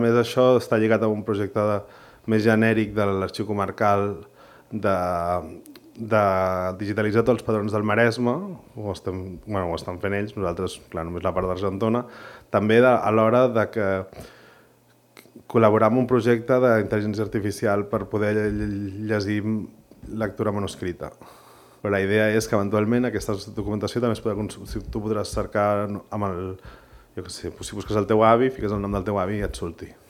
A més, això està lligat a un projecte més genèric de l'Arxiu Comarcal de digitalitzar tots els padrons del Maresme, ho estan fent ells, nosaltres, clar, només la part d'Argentona, també a l'hora de que col·laborar amb un projecte d'intel·ligència artificial per poder llegir lectura manuscrita. Però la idea és que eventualment aquesta documentació també tu podràs cercar amb el... Jo què sé, si busques el teu avi, fiques el nom del teu avi i et surti.